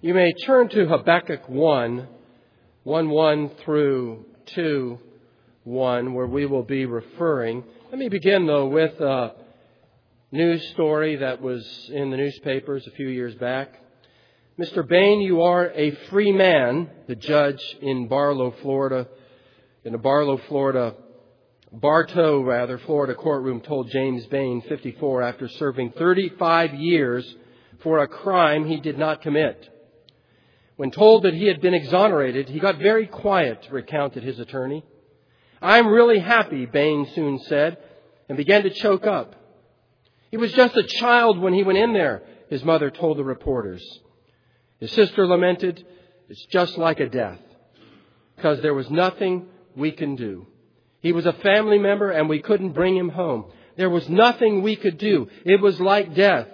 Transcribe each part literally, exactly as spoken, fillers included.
You may turn to Habakkuk one, one one through two one, where we will be referring. Let me begin, though, with a news story that was in the newspapers a few years back. Mister Bain, you are a free man, the judge in Barlow, Florida, in a Barlow, Florida, Bartow, rather, Florida courtroom told James Bain, fifty-four, after serving thirty-five years for a crime he did not commit. When told that he had been exonerated, he got very quiet, recounted his attorney. I'm really happy, Bain soon said, and began to choke up. He was just a child when he went in there, his mother told the reporters. His sister lamented, it's just like a death, because there was nothing we can do. He was a family member and we couldn't bring him home. There was nothing we could do. It was like death.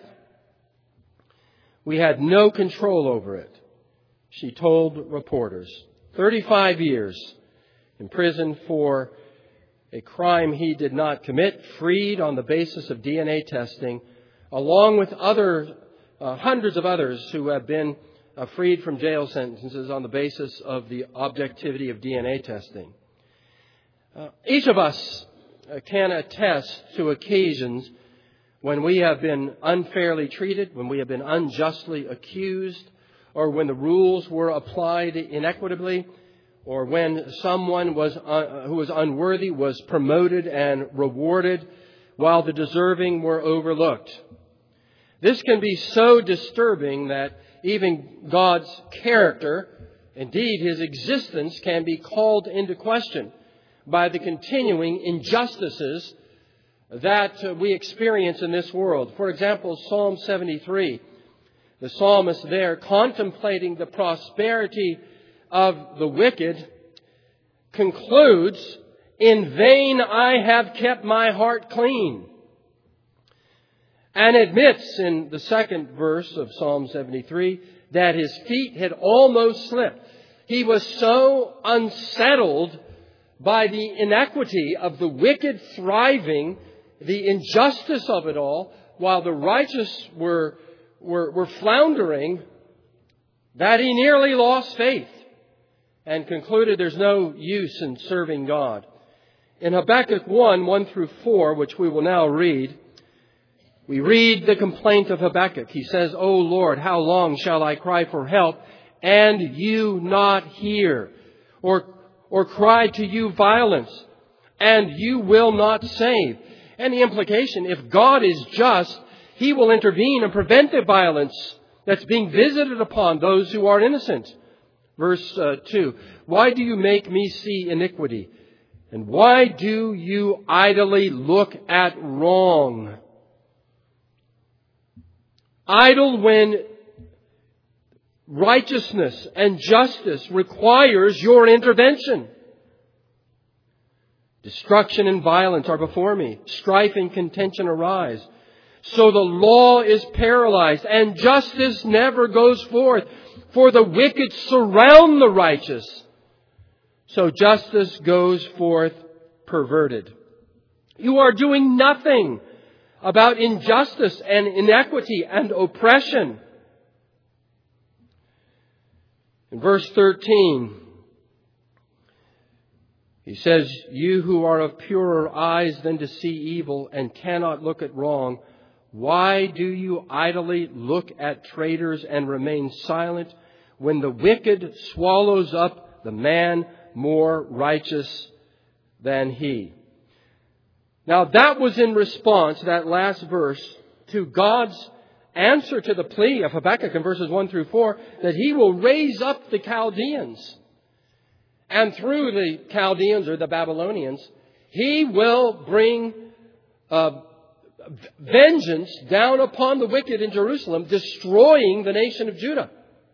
We had no control over it, she told reporters. thirty-five years in prison for a crime he did not commit, freed on the basis of D N A testing, along with other uh, hundreds of others who have been uh, freed from jail sentences on the basis of the objectivity of D N A testing. Uh, each of us uh, can attest to occasions when we have been unfairly treated, when we have been unjustly accused, or when the rules were applied inequitably, or when someone was uh, who was unworthy was promoted and rewarded while the deserving were overlooked. This can be so disturbing that even God's character, indeed His existence, can be called into question by the continuing injustices that we experience in this world. For example, Psalm seventy-three, the psalmist there, contemplating the prosperity of the wicked, concludes, in vain I have kept my heart clean. And admits in the second verse of Psalm seventy-three that his feet had almost slipped. He was so unsettled by the inequity of the wicked thriving, the injustice of it all, while the righteous were, were, were floundering, that he nearly lost faith and concluded there's no use in serving God. In Habakkuk one, one through four, which we will now read, we read the complaint of Habakkuk. He says, O Lord, how long shall I cry for help and you not hear? Or, or cry to you violence and you will not save? And the implication, if God is just, He will intervene and prevent the violence that's being visited upon those who are innocent. Verse uh, two, why do you make me see iniquity? And why do you idly look at wrong? Idle when righteousness and justice requires your intervention. Destruction and violence are before me. Strife and contention arise. So the law is paralyzed and justice never goes forth. For the wicked surround the righteous. So justice goes forth perverted. You are doing nothing about injustice and inequity and oppression. In verse thirteen, he says, you who are of purer eyes than to see evil and cannot look at wrong, why do you idly look at traitors and remain silent when the wicked swallows up the man more righteous than he? Now that was in response, that last verse, to God's answer to the plea of Habakkuk in verses one through four, that He will raise up the Chaldeans. And through the Chaldeans or the Babylonians, He will bring uh, vengeance down upon the wicked in Jerusalem, destroying the nation of Judah.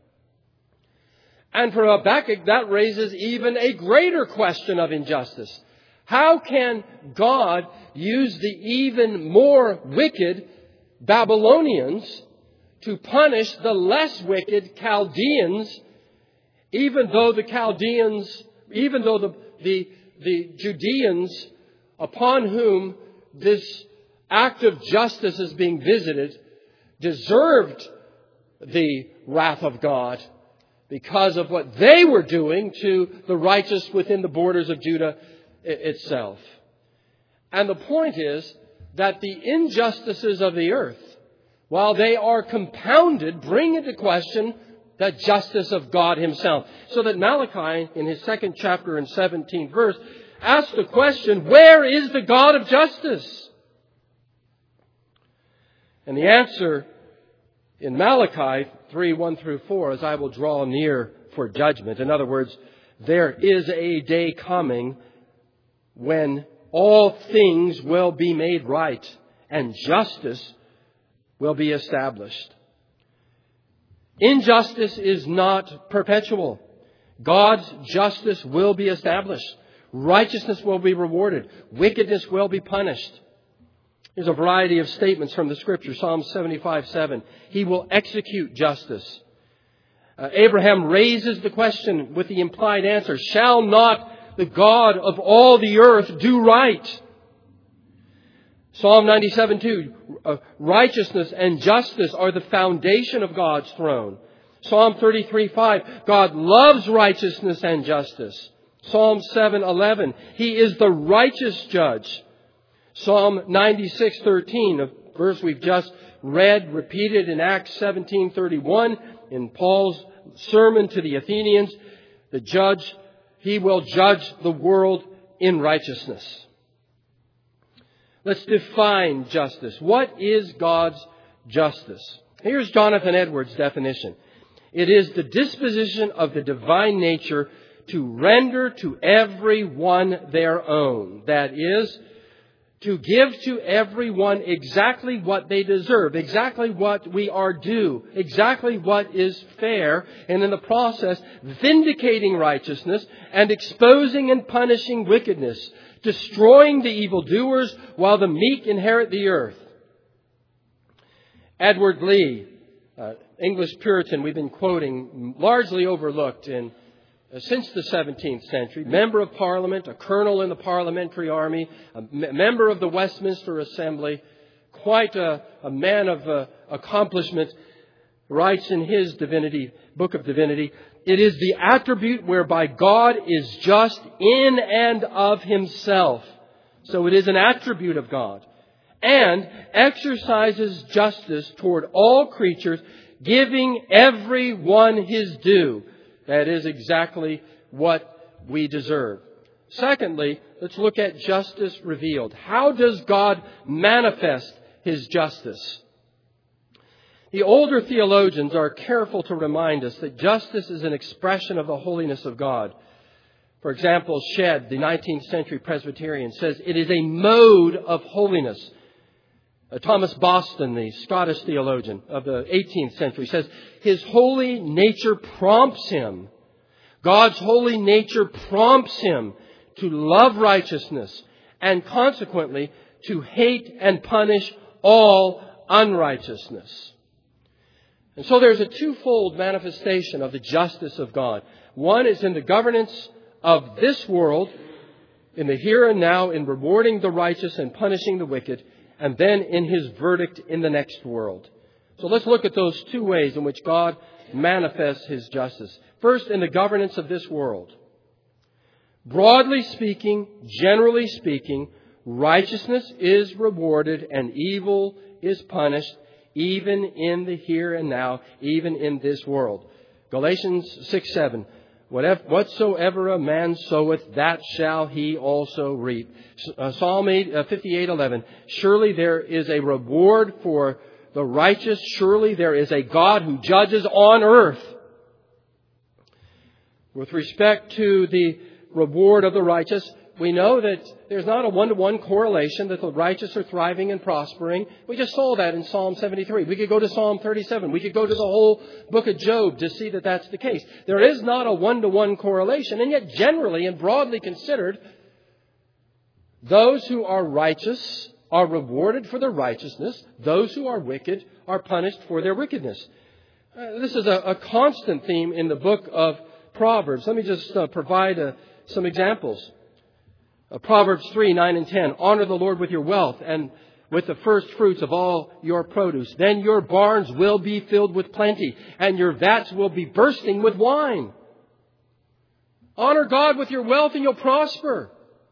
And for Habakkuk, that raises even a greater question of injustice. How can God use the even more wicked Babylonians to punish the less wicked Chaldeans, even though the Chaldeans, even though the, the, the Judeans upon whom this act of justice is being visited, deserved the wrath of God because of what they were doing to the righteous within the borders of Judah itself. And the point is that the injustices of the earth, while they are compounded, bring into question the justice of God Himself. So that Malachi, in his second chapter and seventeenth verse, asks the question, where is the God of justice? And the answer in Malachi three, one through four is, I will draw near for judgment. In other words, there is a day coming when all things will be made right and justice will be established. Injustice is not perpetual. God's justice will be established. Righteousness will be rewarded. Wickedness will be punished. There's a variety of statements from the Scripture. Psalm seventy-five, seven. He will execute justice. Uh, Abraham raises the question with the implied answer, shall not the God of all the earth do right? Psalm ninety-seven, two. Uh, righteousness and justice are the foundation of God's throne. Psalm thirty-three, five. God loves righteousness and justice. Psalm seven, eleven. He is the righteous judge. Psalm ninety-six, thirteen, a verse we've just read, repeated in Acts seventeen, thirty-one, in Paul's sermon to the Athenians. The judge, he will judge the world in righteousness. Let's define justice. What is God's justice? Here's Jonathan Edwards' definition. It is the disposition of the divine nature to render to everyone their own. That is, to give to everyone exactly what they deserve, exactly what we are due, exactly what is fair, and in the process, vindicating righteousness and exposing and punishing wickedness, destroying the evildoers while the meek inherit the earth. Edward Lee, uh, English Puritan, we've been quoting, largely overlooked in since the seventeenth century, member of Parliament, a colonel in the Parliamentary Army, a m- member of the Westminster Assembly, quite a, a man of uh, accomplishment, writes in his divinity, Book of Divinity, it is the attribute whereby God is just in and of Himself. So it is an attribute of God. And exercises justice toward all creatures, giving every one his due. That is exactly what we deserve. Secondly, let's look at justice revealed. How does God manifest His justice? The older theologians are careful to remind us that justice is an expression of the holiness of God. For example, Shedd, the nineteenth century Presbyterian, says it is a mode of holiness. Uh, Thomas Boston, the Scottish theologian of the eighteenth century, says His holy nature prompts Him. God's holy nature prompts Him to love righteousness and consequently to hate and punish all unrighteousness. And so there's a twofold manifestation of the justice of God. One is in the governance of this world, in the here and now, in rewarding the righteous and punishing the wicked, and then in His verdict in the next world. So let's look at those two ways in which God manifests His justice. First, in the governance of this world. Broadly speaking, generally speaking, righteousness is rewarded and evil is punished, even in the here and now, even in this world. Galatians six, seven. Whatsoever a man soweth, that shall he also reap. Psalm fifty-eight, eleven. Surely there is a reward for the righteous. Surely there is a God who judges on earth. With respect to the reward of the righteous, we know that there's not a one-to-one correlation that the righteous are thriving and prospering. We just saw that in Psalm seventy-three. We could go to Psalm thirty-seven. We could go to the whole book of Job to see that that's the case. There is not a one-to-one correlation, and yet generally and broadly considered, those who are righteous are rewarded for their righteousness. Those who are wicked are punished for their wickedness. Uh, this is a, a constant theme in the book of Proverbs. Let me just uh, provide uh, some examples. Uh, Proverbs three, nine and ten. Honor the Lord with your wealth and with the first fruits of all your produce. Then your barns will be filled with plenty, and your vats will be bursting with wine. Honor God with your wealth and you'll prosper.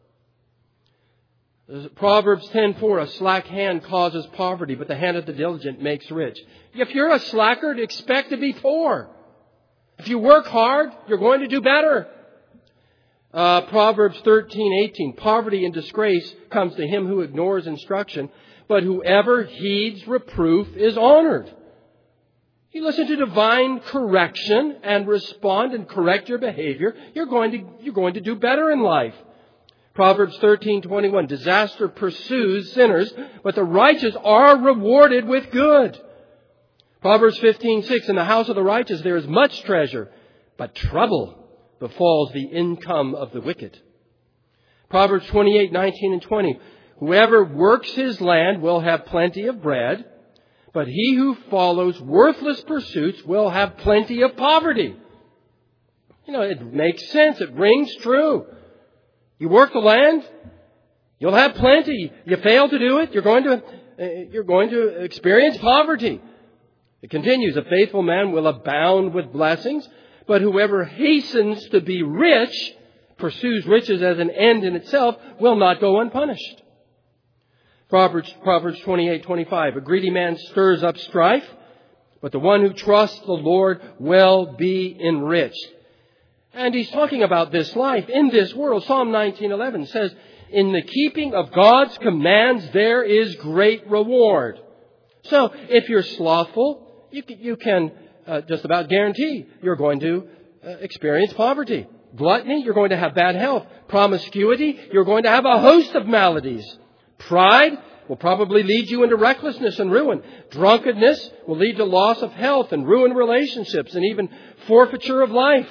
Proverbs ten four, a slack hand causes poverty, but the hand of the diligent makes rich. If you're a slacker, expect to be poor. If you work hard, you're going to do better. Uh, Proverbs thirteen eighteen, poverty and disgrace comes to him who ignores instruction, but whoever heeds reproof is honored. You listen to divine correction and respond and correct your behavior, you're going to, you're going to do better in life. Proverbs thirteen twenty-one, disaster pursues sinners, but the righteous are rewarded with good. Proverbs fifteen six, in the house of the righteous there is much treasure, but trouble befalls the income of the wicked. Proverbs twenty-eight nineteen and twenty, whoever works his land will have plenty of bread, but he who follows worthless pursuits will have plenty of poverty. You know, it makes sense. It rings true. You work the land, you'll have plenty. You fail to do it, you're going to, uh, you're going to experience poverty. It continues, a faithful man will abound with blessings, but whoever hastens to be rich, pursues riches as an end in itself, will not go unpunished. Proverbs, Proverbs twenty-eight twenty-five, a greedy man stirs up strife, but the one who trusts the Lord will be enriched. And he's talking about this life in this world. Psalm nineteen eleven says, in the keeping of God's commands there is great reward. So if you're slothful, you can, you can uh, just about guarantee you're going to uh, experience poverty. Gluttony, you're going to have bad health. Promiscuity, you're going to have a host of maladies. Pride will probably lead you into recklessness and ruin. Drunkenness will lead to loss of health and ruined relationships and even forfeiture of life.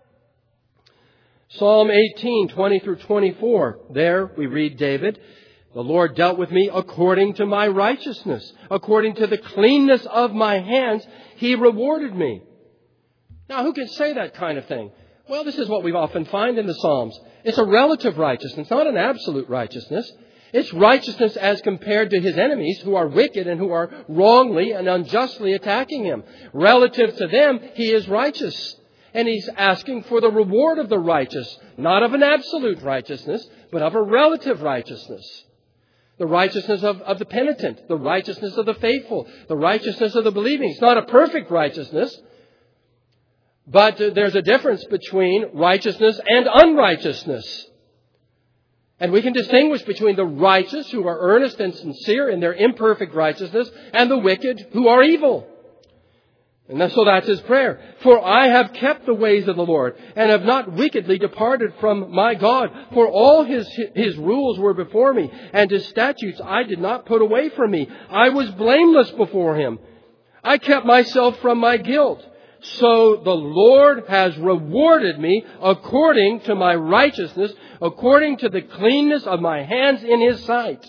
Psalm eighteen, twenty through twenty-four. There we read David, the Lord dealt with me according to my righteousness. According to the cleanness of my hands, He rewarded me. Now, who can say that kind of thing? Well, this is what we often find in the Psalms. It's a relative righteousness, not an absolute righteousness. It's righteousness as compared to His enemies who are wicked and who are wrongly and unjustly attacking Him. Relative to them, He is righteous. And He's asking for the reward of the righteous, not of an absolute righteousness, but of a relative righteousness. The righteousness of, of the penitent, the righteousness of the faithful, the righteousness of the believing. It's not a perfect righteousness, but there's a difference between righteousness and unrighteousness. And we can distinguish between the righteous who are earnest and sincere in their imperfect righteousness and the wicked who are evil. And so that's his prayer. For I have kept the ways of the Lord and have not wickedly departed from my God. For all his, his rules were before me, and His statutes I did not put away from me. I was blameless before Him. I kept myself from my guilt. So the Lord has rewarded me according to my righteousness, according to the cleanness of my hands in His sight.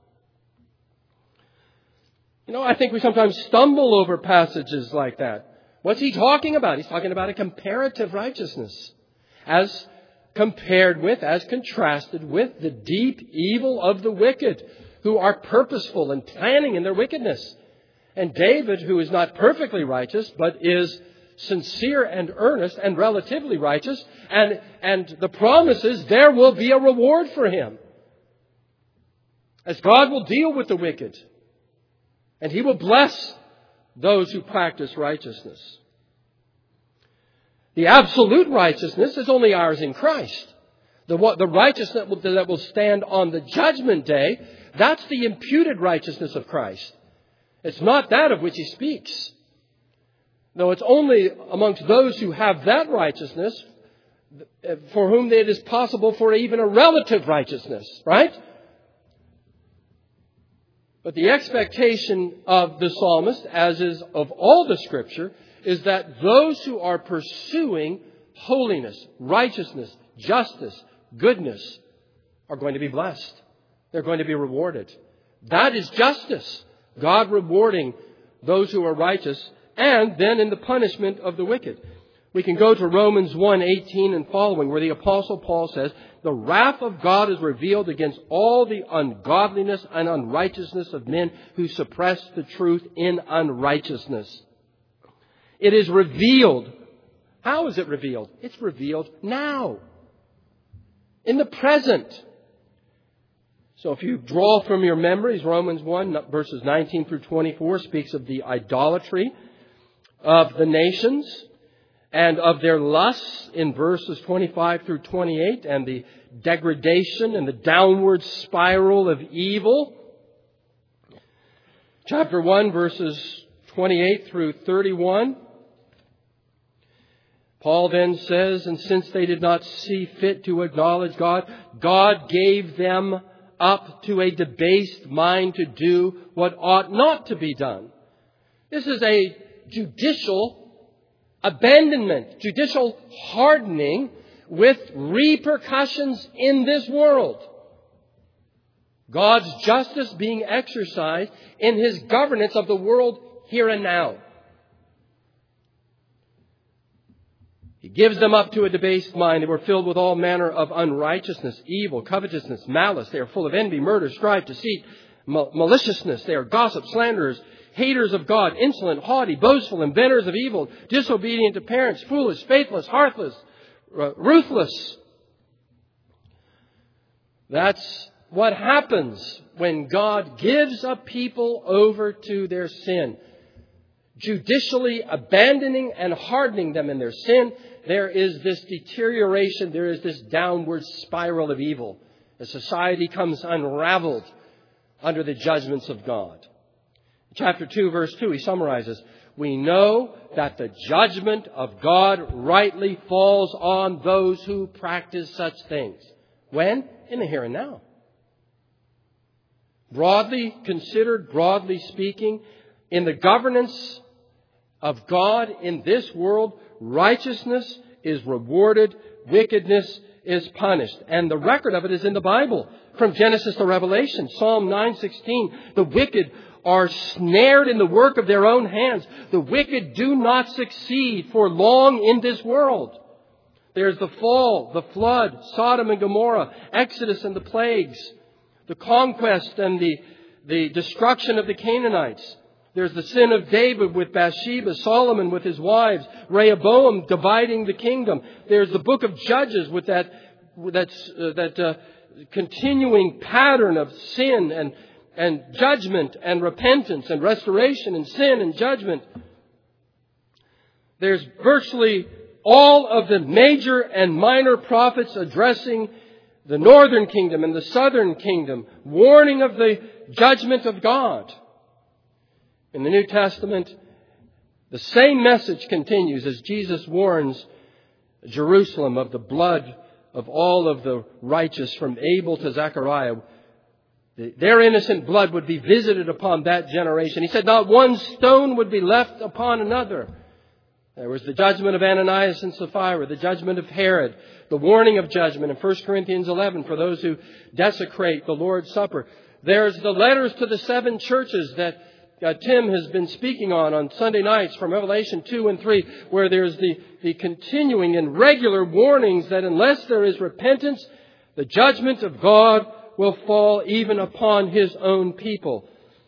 You know, I think we sometimes stumble over passages like that. What's he talking about? He's talking about a comparative righteousness as compared with, as contrasted with the deep evil of the wicked who are purposeful and planning in their wickedness. And David, who is not perfectly righteous, but is sincere and earnest and relatively righteous, and, and the promise is there will be a reward for him. As God will deal with the wicked. And He will bless those who practice righteousness. The absolute righteousness is only ours in Christ. The, the righteousness that will, that will stand on the judgment day, that's the imputed righteousness of Christ. It's not that of which He speaks. No, it's only amongst those who have that righteousness for whom it is possible for even a relative righteousness, right? But the expectation of the psalmist, as is of all the Scripture, is that those who are pursuing holiness, righteousness, justice, goodness, are going to be blessed. They're going to be rewarded. That is justice. God rewarding those who are righteous, and then in the punishment of the wicked. We can go to Romans one eighteen and following, where the Apostle Paul says, the wrath of God is revealed against all the ungodliness and unrighteousness of men who suppress the truth in unrighteousness. It is revealed. How is it revealed? It's revealed now. In the present. So if you draw from your memories, Romans one, verses nineteen through twenty-four, speaks of the idolatry of the nations and of their lusts in verses twenty-five through twenty-eight, and the degradation and the downward spiral of evil. Chapter one, verses twenty-eight through thirty-one. Paul then says, and since they did not see fit to acknowledge God, God gave them up to a debased mind to do what ought not to be done. This is a judicial abandonment, judicial hardening with repercussions in this world. God's justice being exercised in His governance of the world here and now. He gives them up to a debased mind. They were filled with all manner of unrighteousness, evil, covetousness, malice. They are full of envy, murder, strife, deceit, mal- maliciousness. They are gossips, slanderers, haters of God, insolent, haughty, boastful, inventors of evil, disobedient to parents, foolish, faithless, heartless, uh, ruthless. That's what happens when God gives a people over to their sin. Judicially abandoning and hardening them in their sin, there is this deterioration, there is this downward spiral of evil. The society comes unraveled under the judgments of God. Chapter two, verse two, he summarizes, we know that the judgment of God rightly falls on those who practice such things. When? In the here and now. Broadly considered, broadly speaking, in the governance of God in this world, righteousness is rewarded, wickedness is punished. And the record of it is in the Bible, from Genesis to Revelation. Psalm nine sixteen, the wicked are snared in the work of their own hands. The wicked do not succeed for long in this world. There's the fall, the flood, Sodom and Gomorrah, Exodus and the plagues, the conquest and the, the destruction of the Canaanites. There's the sin of David with Bathsheba, Solomon with his wives, Rehoboam dividing the kingdom. There's the book of Judges with that that, uh, that uh, continuing pattern of sin and, and judgment and repentance and restoration and sin and judgment. There's virtually all of the major and minor prophets addressing the northern kingdom and the southern kingdom, warning of the judgment of God. In the New Testament, the same message continues as Jesus warns Jerusalem of the blood of all of the righteous from Abel to Zechariah. Their innocent blood would be visited upon that generation. He said not one stone would be left upon another. There was the judgment of Ananias and Sapphira, the judgment of Herod, the warning of judgment in First Corinthians eleven for those who desecrate the Lord's Supper. There's the letters to the seven churches that Uh, Tim has been speaking on on Sunday nights from Revelation two and three, where there's the, the continuing and regular warnings that unless there is repentance, the judgment of God will fall even upon His own people.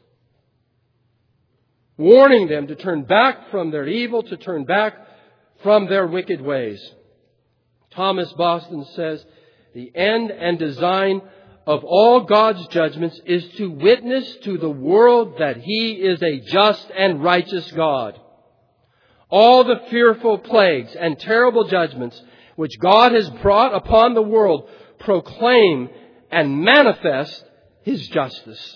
Warning them to turn back from their evil, to turn back from their wicked ways. Thomas Boston says, the end and design of all God's judgments is to witness to the world that He is a just and righteous God. All the fearful plagues and terrible judgments which God has brought upon the world proclaim and manifest His justice.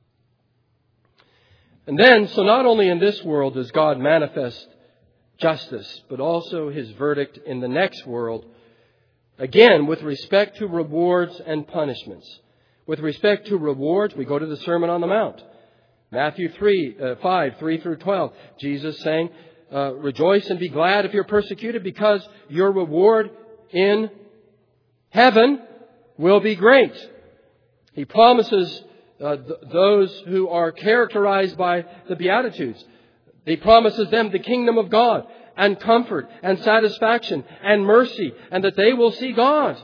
And then, so not only in this world does God manifest justice, but also His verdict in the next world. Again, with respect to rewards and punishments. With respect to rewards, we go to the Sermon on the Mount. Matthew three, uh, five, three through twelve. Jesus saying, uh, rejoice and be glad if you're persecuted, because your reward in heaven will be great. He promises uh, th- those who are characterized by the Beatitudes. He promises them the kingdom of God and comfort and satisfaction and mercy, and that they will see God.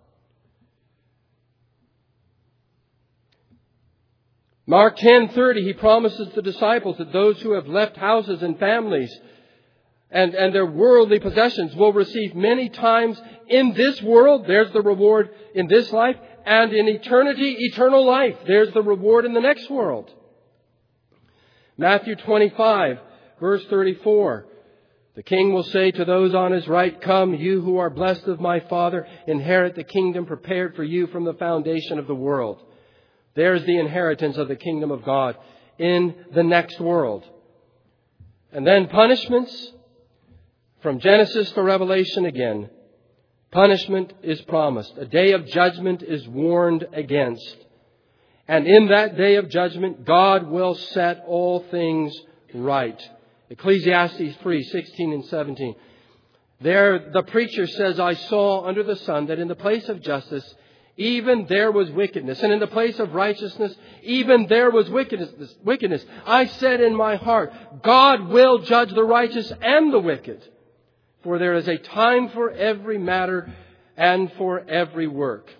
Mark ten thirty, He promises the disciples that those who have left houses and families and, and their worldly possessions will receive many times in this world. There's the reward in this life. And in eternity, eternal life. There's the reward in the next world. Matthew twenty-five, verse thirty-four. The King will say to those on His right, "Come, you who are blessed of my Father, inherit the kingdom prepared for you from the foundation of the world." There's the inheritance of the kingdom of God in the next world. And then punishments from Genesis to Revelation again. Punishment is promised. A day of judgment is warned against. And in that day of judgment, God will set all things right. Ecclesiastes three, sixteen and seventeen. There the preacher says, "I saw under the sun that in the place of justice, even there was wickedness. And in the place of righteousness, even there was wickedness. wickedness. I said in my heart, God will judge the righteous and the wicked. For there is a time for every matter and for every work."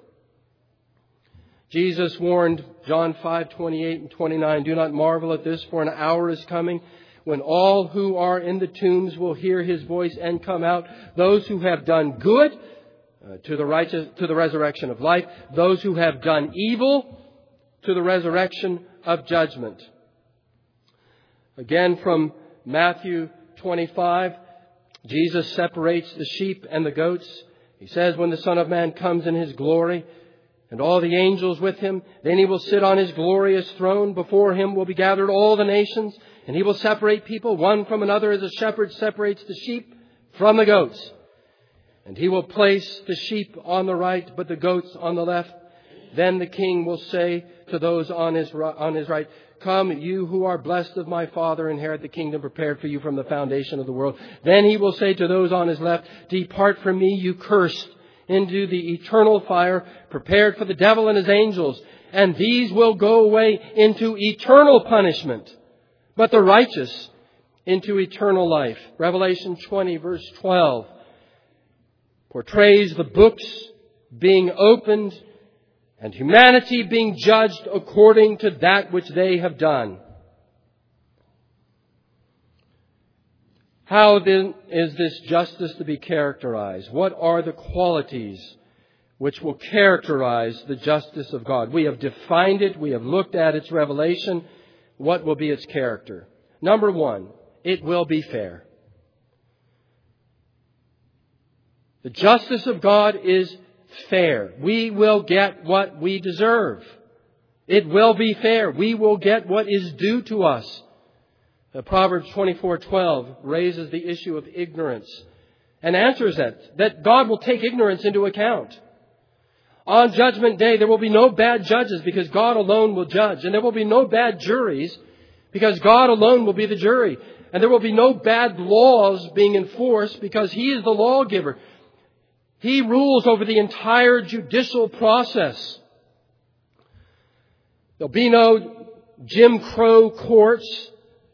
Jesus warned, John five, twenty-eight and twenty-nine, "Do not marvel at this, for an hour is coming when all who are in the tombs will hear His voice and come out. Those who have done good uh, to the righteous, to the resurrection of life. Those who have done evil to the resurrection of judgment." Again from Matthew twenty-five. Jesus separates the sheep and the goats. He says, "When the Son of Man comes in His glory and all the angels with Him, then He will sit on His glorious throne. Before Him will be gathered all the nations, and He will separate people one from another as a shepherd separates the sheep from the goats. And He will place the sheep on the right, but the goats on the left. Then the King will say to those on His on His right, 'Come, you who are blessed of my Father, inherit the kingdom prepared for you from the foundation of the world.' Then He will say to those on His left, 'Depart from me, you cursed, into the eternal fire prepared for the devil and his angels. And these will go away into eternal punishment, but the righteous into eternal life.'" Revelation twenty, verse twelve, portrays the books being opened and humanity being judged according to that which they have done. How then is this justice to be characterized? What are the qualities which will characterize the justice of God? We have defined it. We have looked at its revelation. What will be its character? Number one, it will be fair. The justice of God is fair. We will get what we deserve. It will be fair. We will get what is due to us. Uh, Proverbs twenty-four twelve raises the issue of ignorance and answers that, that God will take ignorance into account. On Judgment Day, there will be no bad judges because God alone will judge. And there will be no bad juries because God alone will be the jury. And there will be no bad laws being enforced because He is the lawgiver. He rules over the entire judicial process. There'll be no Jim Crow courts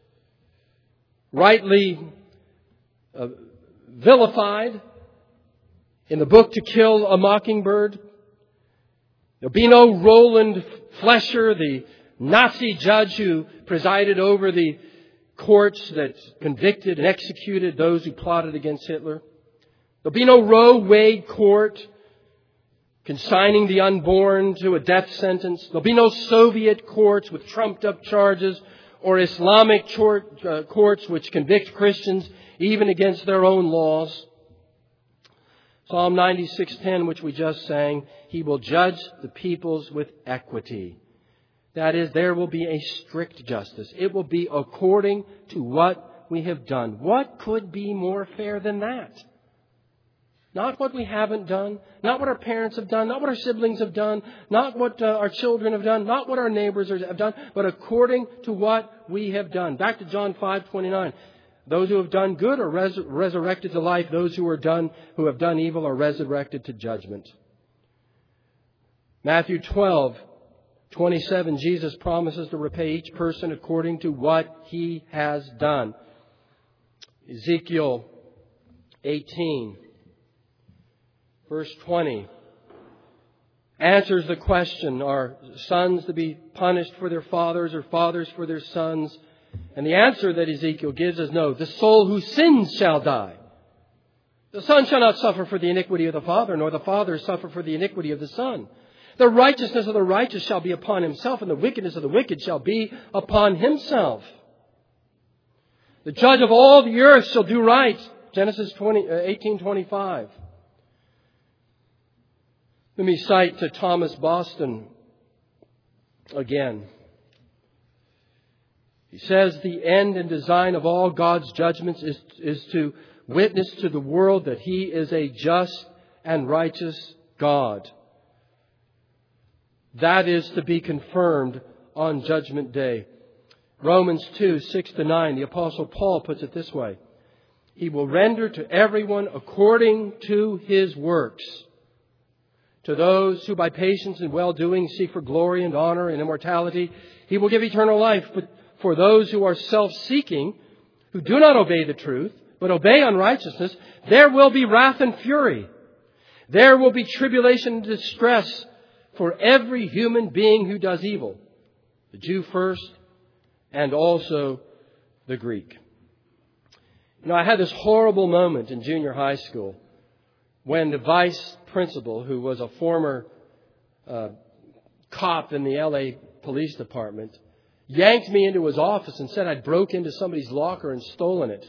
rightly uh, vilified in the book To Kill a Mockingbird. There'll be no Roland Flesher, the Nazi judge who presided over the courts that convicted and executed those who plotted against Hitler. There'll be no Roe Wade court consigning the unborn to a death sentence. There'll be no Soviet courts with trumped up charges or Islamic courts which convict Christians even against their own laws. Psalm ninety-six ten, which we just sang, He will judge the peoples with equity. That is, there will be a strict justice. It will be according to what we have done. What could be more fair than that? Not what we haven't done, not what our parents have done, not what our siblings have done, not what uh, our children have done, not what our neighbors have done, but according to what we have done. Back to John five twenty-nine. Those who have done good are res- resurrected to life. Those who are done, who have done evil are resurrected to judgment. Matthew twelve twenty-seven, Jesus promises to repay each person according to what he has done. Ezekiel eighteen, verse twenty, answers the question, are sons to be punished for their fathers or fathers for their sons? And the answer that Ezekiel gives is no. The soul who sins shall die. The son shall not suffer for the iniquity of the father, nor the father suffer for the iniquity of the son. The righteousness of the righteous shall be upon himself, and the wickedness of the wicked shall be upon himself. The judge of all the earth shall do right. Genesis eighteen twenty-five. Let me cite to Thomas Boston again. He says the end and design of all God's judgments is, is to witness to the world that He is a just and righteous God. That is to be confirmed on Judgment Day. Romans two, six to nine, the Apostle Paul puts it this way. He will render to everyone according to his works. To those who by patience and well-doing seek for glory and honor and immortality, He will give eternal life. But for those who are self-seeking, who do not obey the truth, but obey unrighteousness, there will be wrath and fury. There will be tribulation and distress for every human being who does evil. The Jew first, and also the Greek. You know, I had this horrible moment in junior high school when the vice principal, who was a former uh, cop in the L A Police Department, yanked me into his office and said I'd broke into somebody's locker and stolen it.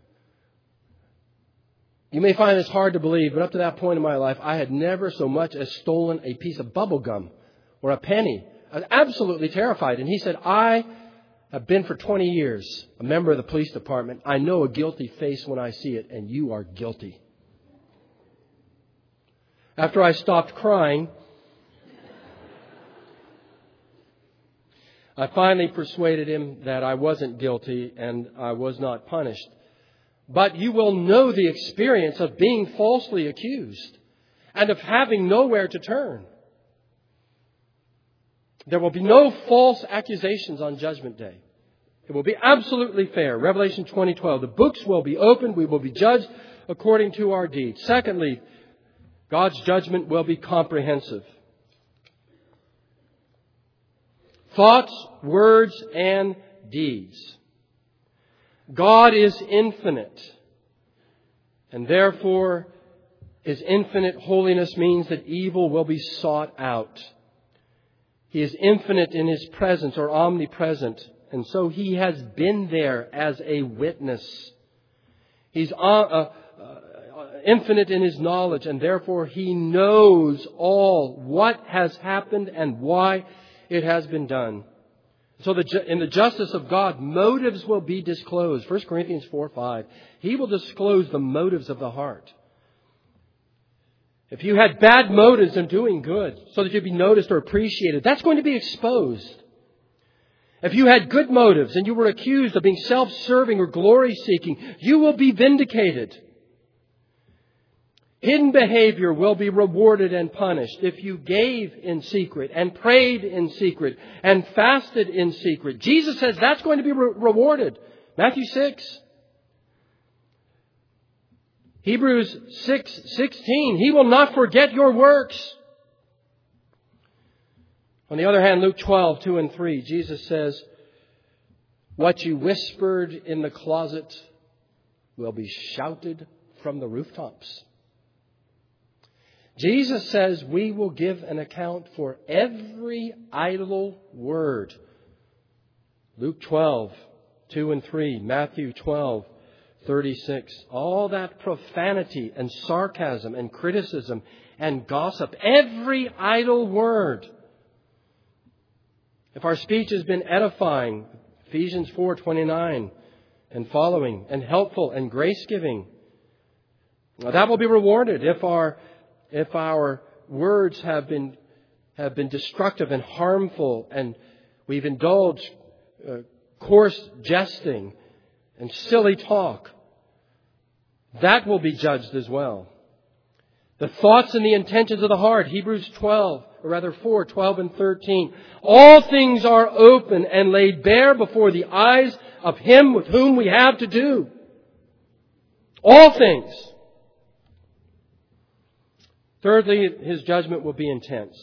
You may find this hard to believe, but up to that point in my life, I had never so much as stolen a piece of bubble gum or a penny. I was absolutely terrified. And he said, I have been for twenty years a member of the police department. I know a guilty face when I see it, and you are guilty. After I stopped crying, I finally persuaded him that I wasn't guilty and I was not punished. But you will know the experience of being falsely accused and of having nowhere to turn. There will be no false accusations on Judgment Day. It will be absolutely fair. Revelation twenty twelve. The books will be opened. We will be judged according to our deeds. Secondly, God's judgment will be comprehensive. Thoughts, words, and deeds. God is infinite. And therefore, His infinite holiness means that evil will be sought out. He is infinite in His presence or omnipresent. And so He has been there as a witness. He's uh, uh, infinite in His knowledge, and therefore He knows all what has happened and why it has been done. So the, in the justice of God, motives will be disclosed. First Corinthians four five. He will disclose the motives of the heart. If you had bad motives in doing good so that you'd be noticed or appreciated, that's going to be exposed. If you had good motives and you were accused of being self-serving or glory-seeking, you will be vindicated. Hidden behavior will be rewarded and punished. If you gave in secret and prayed in secret and fasted in secret, Jesus says that's going to be re- rewarded. Matthew six. Hebrews six sixteen. He will not forget your works. On the other hand, Luke twelve two and three, Jesus says, what you whispered in the closet will be shouted from the rooftops. Jesus says we will give an account for every idle word. Luke twelve two and three, Matthew twelve thirty-six. All that profanity and sarcasm and criticism and gossip, every idle word. If our speech has been edifying, Ephesians four twenty-nine and following, and helpful and grace-giving, that will be rewarded. If our If our words have been have been destructive and harmful, and we've indulged uh, coarse jesting and silly talk, that will be judged as well. The thoughts and the intentions of the heart, Hebrews twelve, or rather four, twelve and thirteen. All things are open and laid bare before the eyes of Him with whom we have to do. All things. Thirdly, His judgment will be intense.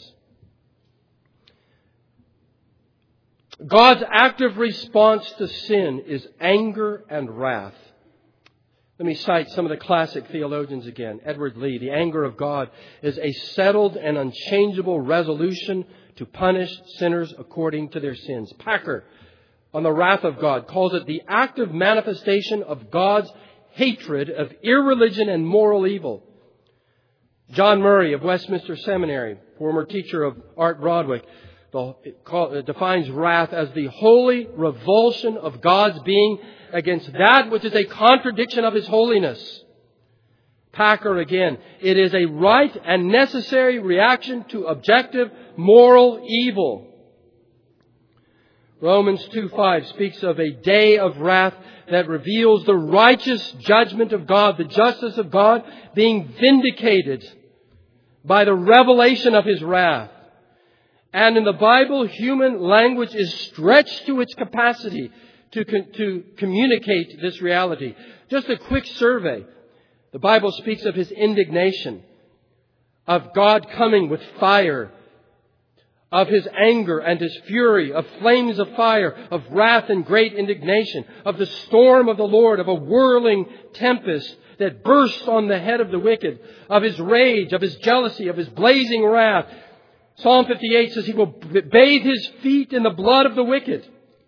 God's active response to sin is anger and wrath. Let me cite some of the classic theologians again. Edward Lee, the anger of God is a settled and unchangeable resolution to punish sinners according to their sins. Packer, on the wrath of God, calls it the active manifestation of God's hatred of irreligion and moral evil. John Murray of Westminster Seminary, former teacher of Art Broadwick, defines wrath as the holy revulsion of God's being against that which is a contradiction of His holiness. Packer again, it is a right and necessary reaction to objective moral evil. Romans two five speaks of a day of wrath that reveals the righteous judgment of God, the justice of God being vindicated by the revelation of His wrath. And in the Bible, human language is stretched to its capacity to, to communicate this reality. Just a quick survey. The Bible speaks of His indignation, of God coming with fire, of His anger and His fury, of flames of fire, of wrath and great indignation, of the storm of the Lord, of a whirling tempest that bursts on the head of the wicked, of His rage, of His jealousy, of His blazing wrath. Psalm fifty-eight says He will bathe His feet in the blood of the wicked.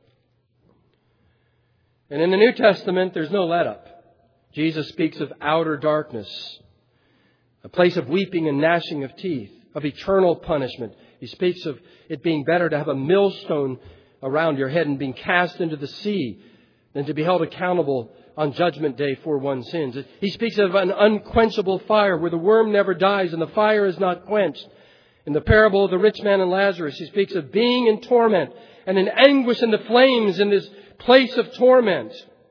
And in the New Testament, there's no let-up. Jesus speaks of outer darkness, a place of weeping and gnashing of teeth, of eternal punishment. He speaks of it being better to have a millstone around your head and being cast into the sea than to be held accountable on Judgment Day for one's sins. He speaks of an unquenchable fire where the worm never dies and the fire is not quenched. In the parable of the rich man and Lazarus, He speaks of being in torment and in anguish in the flames in this place of torment.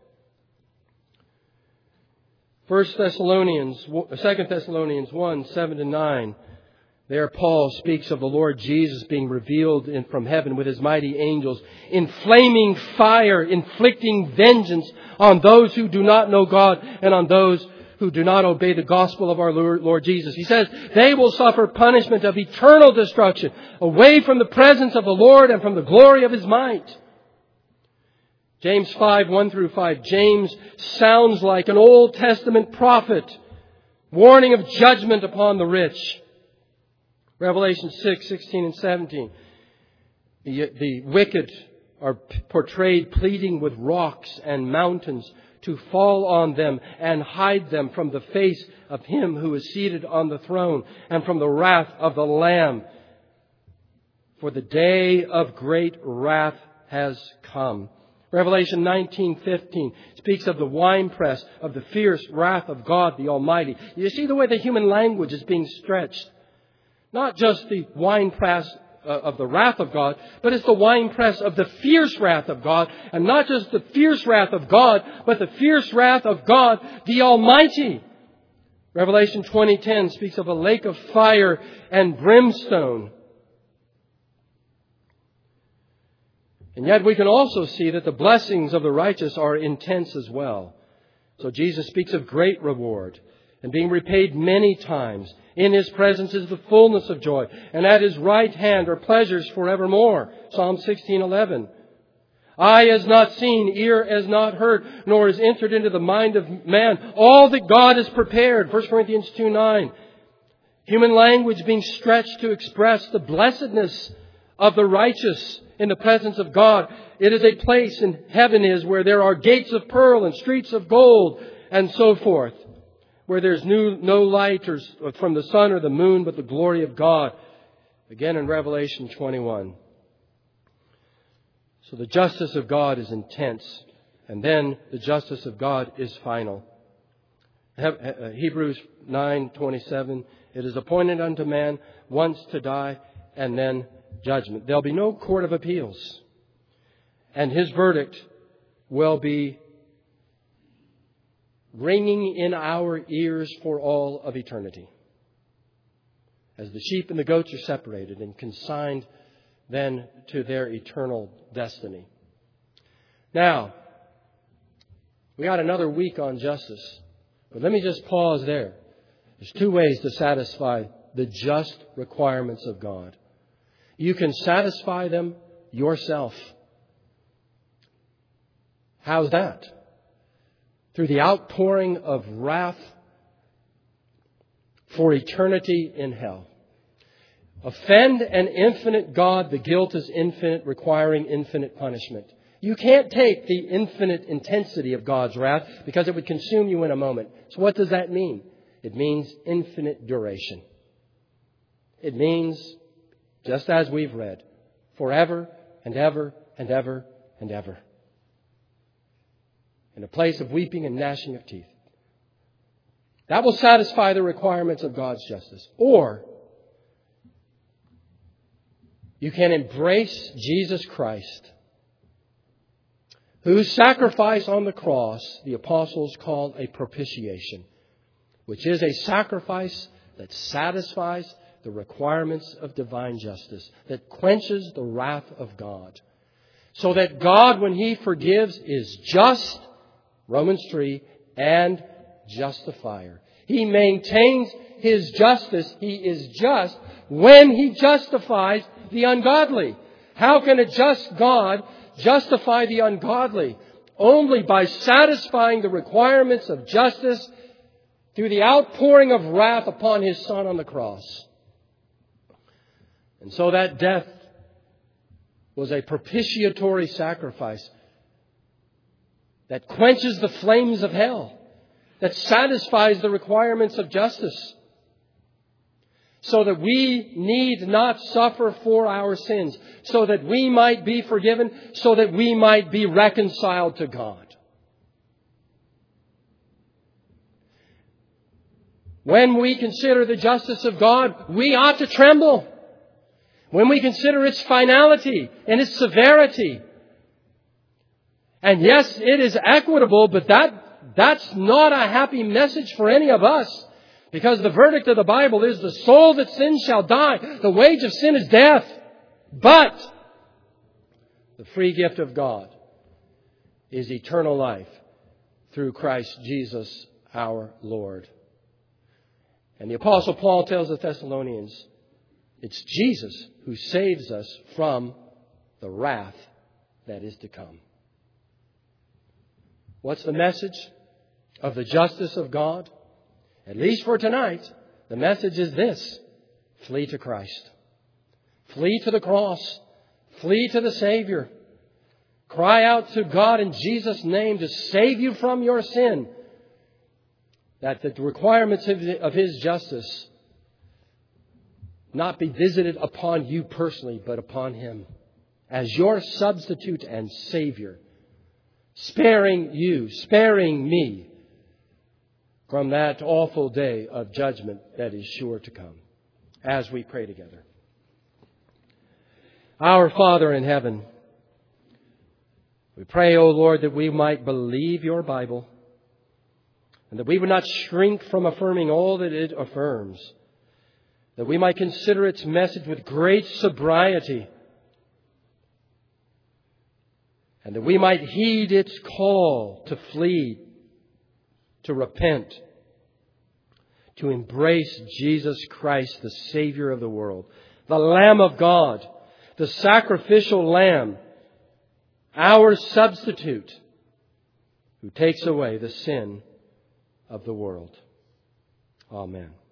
First Thessalonians, Second Thessalonians one, seven to nine. There Paul speaks of the Lord Jesus being revealed in, from heaven with His mighty angels, in flaming fire, inflicting vengeance on those who do not know God and on those who do not obey the gospel of our Lord Jesus. He says they will suffer punishment of eternal destruction, away from the presence of the Lord and from the glory of His might. James five, one through five. James sounds like an Old Testament prophet, warning of judgment upon the rich. Revelation six, sixteen and seventeen. The, the wicked are portrayed pleading with rocks and mountains to fall on them and hide them from the face of Him who is seated on the throne and from the wrath of the Lamb. For the day of great wrath has come. Revelation nineteen fifteen speaks of the winepress of the fierce wrath of God the Almighty. You see the way the human language is being stretched. Not just the winepress of the wrath of God, but it's the winepress of the fierce wrath of God. And not just the fierce wrath of God, but the fierce wrath of God the Almighty. Revelation twenty ten speaks of a lake of fire and brimstone. And yet we can also see that the blessings of the righteous are intense as well. So Jesus speaks of great reward and being repaid many times. In His presence is the fullness of joy, and at His right hand are pleasures forevermore. Psalm sixteen eleven. Eye has not seen, ear has not heard, nor has entered into the mind of man all that God has prepared. First Corinthians two nine. Human language being stretched to express the blessedness of the righteous in the presence of God. It is a place in heaven is where there are gates of pearl and streets of gold and so forth. Where there's new, no light or from the sun or the moon, but the glory of God. Again in Revelation twenty-one. So the justice of God is intense. And then the justice of God is final. Hebrews nine twenty-seven. It is appointed unto man once to die and then judgment. There'll be no court of appeals. And His verdict will be ringing in our ears for all of eternity. As the sheep and the goats are separated and consigned then to their eternal destiny. Now, we got another week on justice. But let me just pause there. There's two ways to satisfy the just requirements of God. You can satisfy them yourself. How's that? Through the outpouring of wrath for eternity in hell. Offend an infinite God, the guilt is infinite, requiring infinite punishment. You can't take the infinite intensity of God's wrath because it would consume you in a moment. So what does that mean? It means infinite duration. It means, just as we've read, forever and ever and ever and ever. In a place of weeping and gnashing of teeth. That will satisfy the requirements of God's justice. Or you can embrace Jesus Christ, whose sacrifice on the cross the apostles called a propitiation, which is a sacrifice that satisfies the requirements of divine justice, that quenches the wrath of God. So that God, when He forgives, is just, Romans three, and justifier. He maintains His justice. He is just when He justifies the ungodly. How can a just God justify the ungodly? Only by satisfying the requirements of justice through the outpouring of wrath upon His Son on the cross. And so that death was a propitiatory sacrifice that quenches the flames of hell, that satisfies the requirements of justice, so that we need not suffer for our sins, so that we might be forgiven, so that we might be reconciled to God. When we consider the justice of God, we ought to tremble. When we consider its finality and its severity. And yes, it is equitable, but that that's not a happy message for any of us. Because the verdict of the Bible is the soul that sins shall die. The wage of sin is death. But the free gift of God is eternal life through Christ Jesus our Lord. And the Apostle Paul tells the Thessalonians, it's Jesus who saves us from the wrath that is to come. What's the message of the justice of God? At least for tonight, the message is this. Flee to Christ. Flee to the cross. Flee to the Savior. Cry out to God in Jesus' name to save you from your sin. That the requirements of His justice not be visited upon you personally, but upon Him as your substitute and Savior. Sparing you, sparing me from that awful day of judgment that is sure to come. As we pray together. Our Father in heaven, we pray, O Lord, that we might believe Your Bible and that we would not shrink from affirming all that it affirms, that we might consider its message with great sobriety, and that we might heed its call to flee, to repent, to embrace Jesus Christ, the Savior of the world, the Lamb of God, the sacrificial Lamb, our substitute, who takes away the sin of the world. Amen.